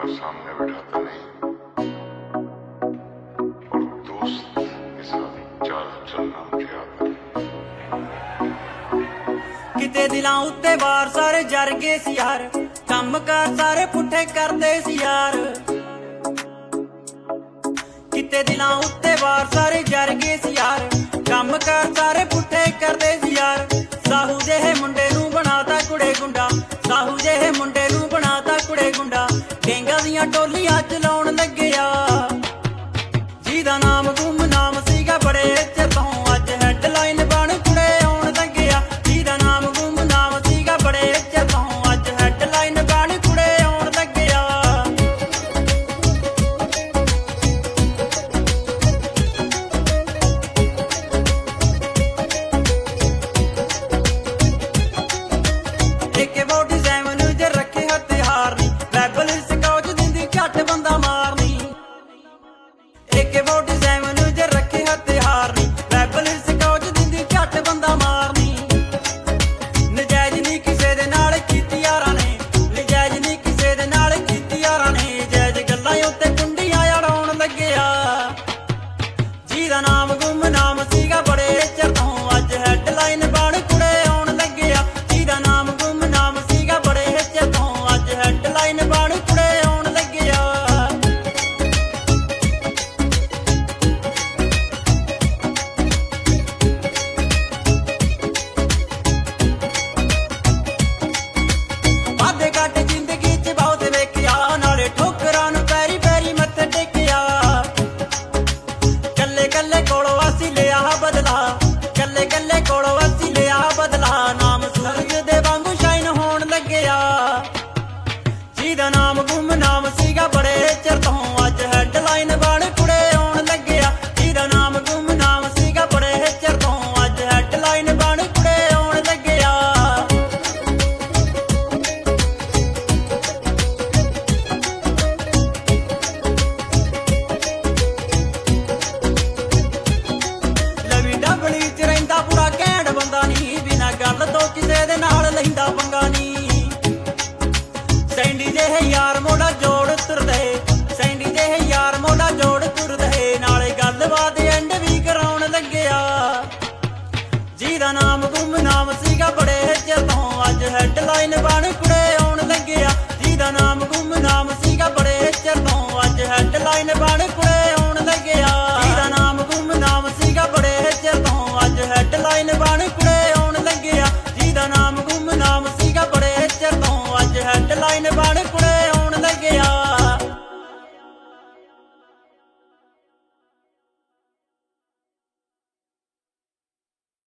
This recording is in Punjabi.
को सामने बैठाता नहीं और दोस्त के साथ चाल चलना मुझे आता नहीं। किते दिलां उत्ते वार सारे जर गए सी यार, कम कार सारे पुट्ठे करदे सी यार। किते दिलां उत्ते वार सारे जर गए सी यार, कम कार सारे पुट्ठे करदे सी यार। साहू जेहे मुंडे नूं बनाता कुड़े गुंडा, साहू जेहे मुंडे नूं बनाता कुड़े गुंडा। डेंगा दियां टोलियां चलाउण लग्गिया, जिहदा नाम गुमनाम सीगा बड़े चिर तों, अज हैडलाइन बण कुड़े आउण लग्गिया। जिहदा नाम गुमनाम सीगा बड़े चिर तों, अज हैडलाइन बण कुड़े आउण लग्गिया। AK-47 ਜੇ ਰੱਖੇ ਹਥਿਆਰ ਨੀ, ਬਾਈਬਲ ਸਕੌਚ ਦਿੰਦੀ ਝੱਟ ਬੰਦਾ ਮਾਰਨੀ। AK-47 ਜੇ ਰੱਖੇ ਹਥਿਆਰ ਨੀ, ਬਾਈਬਲ ਸਕੌਚ ਦਿੰਦੀ ਝੱਟ ਬੰਦਾ ਮਾਰਨੀ। ਨਜਾਇਜ਼ ਨਹੀਂ ਕਿਸੇ ਦੇ ਨਾਲ ਕੀਤੀ ਯਾਰਾਂ ਨੇ, ਨਜਾਇਜ਼ ਨਹੀਂ ਕਿਸੇ ਦੇ ਨਾਲ ਕੀਤੀ ਯਾਰਾਂ ਨੇ। ਜਾਇਜ਼ ਗੱਲਾਂ ਉੱਤੇ ਕੁੰਡੀਆਂ ਅੜਾਉਣ ਲੱਗਿਆ, ਜਿਹਦਾ ਨਾਮ ਗੁਮਨਾਮ ਸੀਗਾ ਬੜੇ ਚਿਰ ਤੋਂ, ਅੱਜ ਹੈਡਲਾਈਨ ਬਣ ਕੁੜੇ ਆਉਣ ਲੱਗਿਆ। ਜਿਹਦਾ ਨਾਮ ਗੁਮਨਾਮ ਸੀਗਾ ਬੜੇ ਚਿਰ ਤੋਂ, ਅੱਜ ਹੈਡਲਾਈਨ ਬਣ ਕੁੜੇ ਆਉਣ ਲੱਗਿਆ। ਵਾਧੇ ਘੱਟ ਜ਼ਿੰਦਗੀ 'ਚ ਬਹੁਤ ਵੇਖਿਆ, ਨਾਲੇ ਠੋਕਰਾਂ ਨੂੰ ਪੈਰੀ ਪੈਰੀ ਮੱਥੇ ਟੇਕਿਆ। ਕੱਲੇ ਕੱਲੇ ਕੋਲੋਂ ਅਸੀਂ ਲਿਆ ਬਦਲਾ, ਕੱਲੇ ਕੱਲੇ ਕੋਲੋਂ ਅਸੀਂ ਲਿਆ ਬਦਲਾ। ਨਾਮ ਸੂਰਜ ਦੇ ਵਾਂਗੂ ਸ਼ਾਈਨ ਹੋਣ ਲੱਗਿਆ, ਜਿਹਦਾ ਨਾਮ ਗੁਮਨਾਮ ਸੀਗਾ ਬੜੇ ਚਿਰ ਤੋਂ, ਅੱਜ ਹੈਡਲਾਈਨ ਬਣ ਕੁੜੇ ਆਉਣ ਲੱਗਿਆ। ਜਿਹਦਾ ਨਾਮ ਗੁਮਨਾਮ ਸੀਗਾ ਬੜੇ ਚਿਰ ਤੋਂ, ਅੱਜ ਹੈਡਲਾਈਨ ਬਣ ਕੁੜੇ ਆਉਣ ਲੱਗਿਆ। ਲਵੀ ਡਬਲੀ ਚ ਰਹਿੰਦਾ ਪੂਰਾ ਘੈਂਟ ਬੰਦਾ ਨੀ, ਬਿਨਾਂ ਗੱਲ ਤੋਂ ਕਿਸੇ ਦੇ ਨਾਲ ਲੈਂਦਾ ਪੰਗਾ ਨੀ। ਸੈਂਡੀ ਜਿਹੇ ਯਾਰ ਮੋਢਾ ਜੋੜ ਤੁਰਦੇ, ਸੈਂਡੀ ਜਿਹੇ ਯਾਰ ਮੋਢਾ ਜੋੜ ਤੁਰਦੇ, ਨਾਲੇ ਗੱਲਬਾਤ ਐਂਡ ਵੀ ਕਰਾਉਣ ਲੱਗਿਆ। ਜਿਹਦਾ ਨਾਮ ਗੁਮਨਾਮ ਸੀਗਾ ਬੜੇ ਚਿਰ ਤੋਂ, ਅੱਜ ਹੈਡਲਾਈਨ ਬਣ